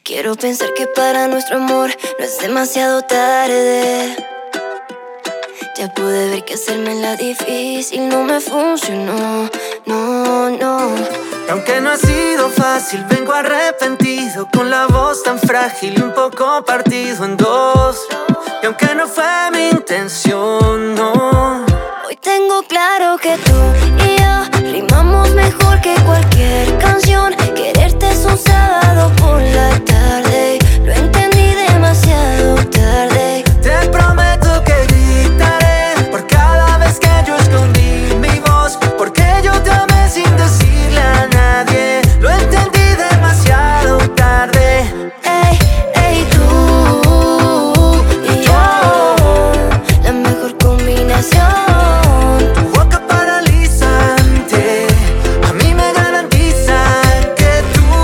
Quiero pensar que para nuestro amor no es demasiado tarde. Ya pude ver que hacerme la difícil no me funcionó, no. Y aunque no ha sido fácil, vengo arrepentido, con la voz tan frágil y un poco partido en dos. Y aunque no fue mi intención, no. Hoy tengo claro que tú y yo rimamos mejor que cualquier canción. Quererte es un sábado por la tarde, lo entendí demasiado tarde. Te prometo que gritaré por cada vez que yo escondí mi voz, porque yo te amé sin decirle a nadie. Lo entendí demasiado tarde. Ey, tú y yo, la mejor combinación. Tu boca paralizante a mí me garantiza que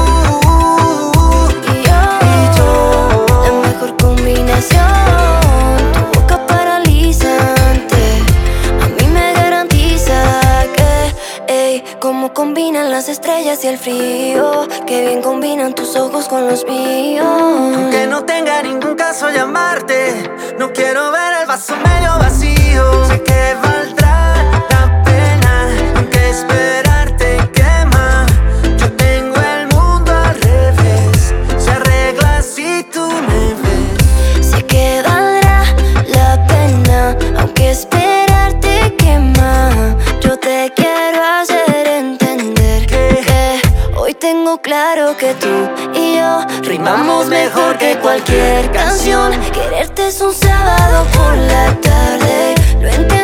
tú Y yo, la mejor combinación. Tu boca paralizante a mí me garantiza que, cómo combinan las estrellas y el frío, que bien combinan tus ojos con los míos. Aunque no tenga ningún caso llamarte, no quiero ver el vaso medio vacío. Sé que valdrá la pena, aunque esperarte quema. Yo tengo el mundo al revés, se arregla si tú me ves. Sé que valdrá la pena, aunque esperarte quema. Yo te quiero hacer entender que hoy tengo claro que tú y yo rimamos mejor que cualquier canción. Quererte es un sábado por la tarde, lo entiendo.